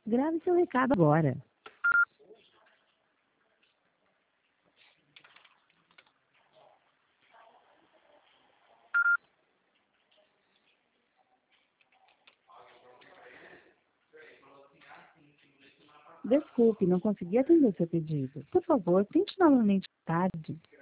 Grave seu recado agora. Desculpe, não consegui atender seu pedido. Por favor, tente novamente mais tarde.